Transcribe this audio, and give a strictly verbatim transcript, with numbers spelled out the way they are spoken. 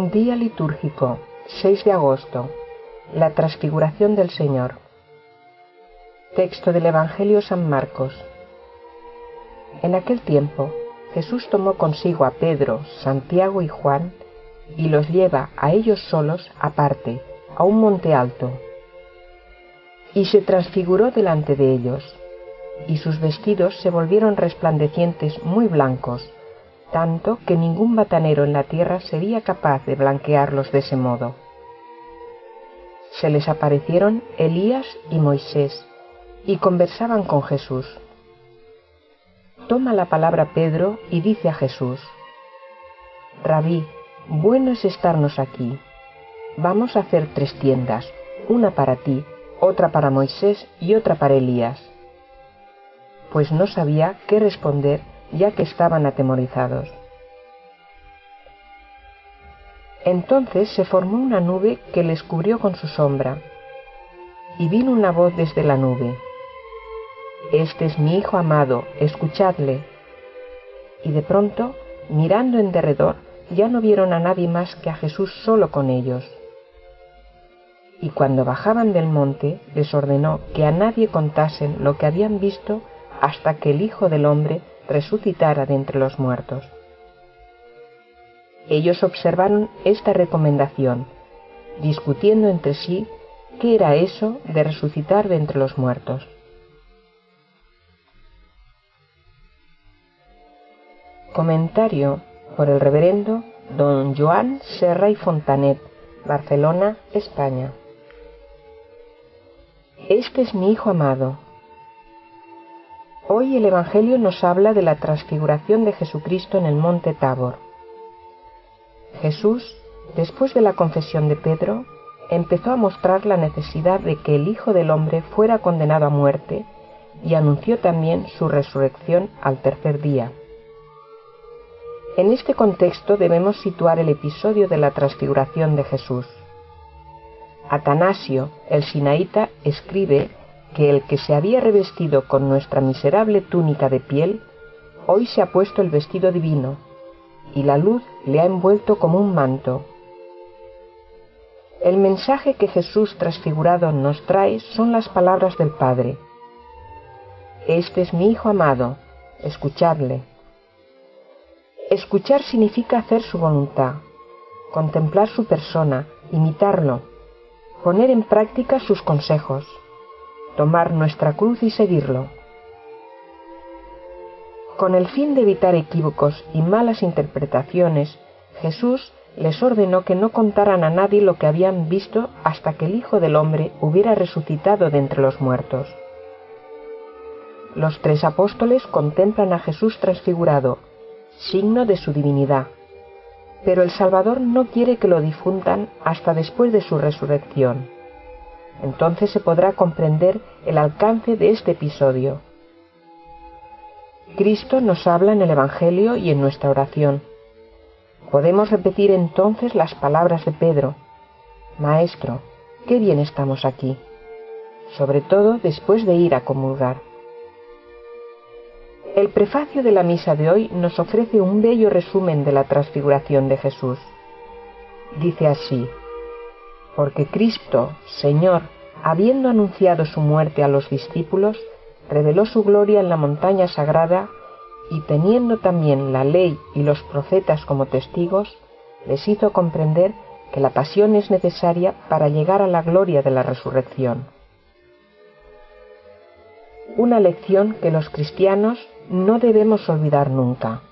Día litúrgico, seis de agosto. La transfiguración del Señor. Texto del Evangelio San Marcos. En aquel tiempo, Jesús tomó consigo a Pedro, Santiago y Juan, y los lleva a ellos solos aparte, a un monte alto. Y se transfiguró delante de ellos, y sus vestidos se volvieron resplandecientes muy blancos, tanto que ningún batanero en la tierra sería capaz de blanquearlos de ese modo. Se les aparecieron Elías y Moisés, y conversaban con Jesús. Toma la palabra Pedro y dice a Jesús: Rabí, bueno es estarnos aquí. Vamos a hacer tres tiendas, una para ti, otra para Moisés y otra para Elías. Pues no sabía qué responder, ya que estaban atemorizados. Entonces se formó una nube que les cubrió con su sombra, y vino una voz desde la nube: Este es mi Hijo amado, escuchadle. Y de pronto, mirando en derredor, ya no vieron a nadie más que a Jesús solo con ellos. Y cuando bajaban del monte, les ordenó que a nadie contasen lo que habían visto hasta que el Hijo del Hombre resucitara de entre los muertos. Ellos observaron esta recomendación, discutiendo entre sí qué era eso de resucitar de entre los muertos. Comentario por el reverendo don Joan Serra y Fontanet, Barcelona, España. Este es mi Hijo amado. Hoy el Evangelio nos habla de la transfiguración de Jesucristo en el monte Tabor. Jesús, después de la confesión de Pedro, empezó a mostrar la necesidad de que el Hijo del Hombre fuera condenado a muerte y anunció también su resurrección al tercer día. En este contexto debemos situar el episodio de la transfiguración de Jesús. Atanasio, el sinaíta, escribe que el que se había revestido con nuestra miserable túnica de piel, hoy se ha puesto el vestido divino, y la luz le ha envuelto como un manto. El mensaje que Jesús transfigurado nos trae son las palabras del Padre: Este es mi Hijo amado, escuchadle. Escuchar significa hacer su voluntad, contemplar su persona, imitarlo, poner en práctica sus consejos, tomar nuestra cruz y seguirlo. Con el fin de evitar equívocos y malas interpretaciones, Jesús les ordenó que no contaran a nadie lo que habían visto hasta que el Hijo del Hombre hubiera resucitado de entre los muertos. Los tres apóstoles contemplan a Jesús transfigurado, signo de su divinidad, pero el Salvador no quiere que lo difundan hasta después de su resurrección. Entonces se podrá comprender el alcance de este episodio. Cristo nos habla en el Evangelio y en nuestra oración. Podemos repetir entonces las palabras de Pedro: Maestro, qué bien estamos aquí, sobre todo después de ir a comulgar. El prefacio de la misa de hoy nos ofrece un bello resumen de la transfiguración de Jesús. Dice así: Porque Cristo, Señor, habiendo anunciado su muerte a los discípulos, reveló su gloria en la montaña sagrada, y teniendo también la ley y los profetas como testigos, les hizo comprender que la pasión es necesaria para llegar a la gloria de la resurrección. Una lección que los cristianos no debemos olvidar nunca.